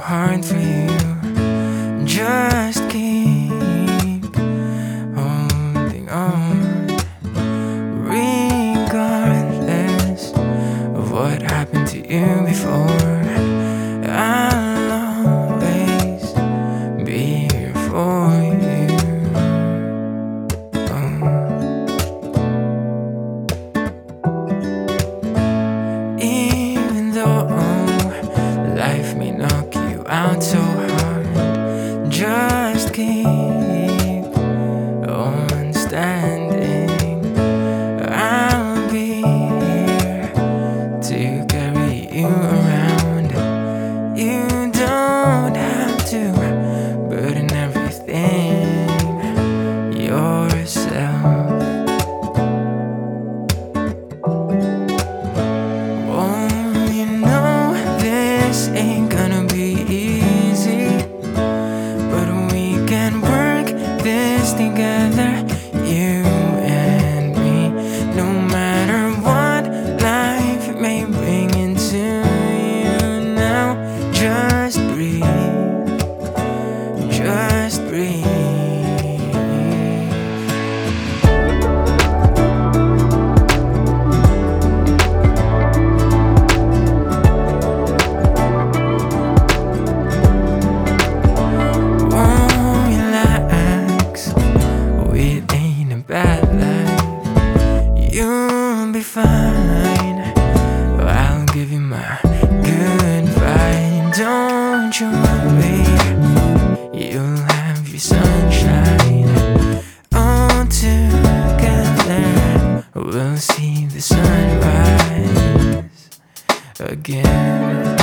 hard for you. Just keep holding on, regardless of what happened to you before. I'll always be here for you. Even though life may knock you out so hard, just keep on standing. I'll be here to carry you around. You don't have to burden everything yourself. Oh, you know this ain't gonna be easy, but we can work this together, you and me. No matter what life may bring into you now, just breathe, just breathe. Bad life, you'll be fine. I'll give you my good vibe. Don't you worry, you'll have your sunshine. All together, we'll see the sunrise again.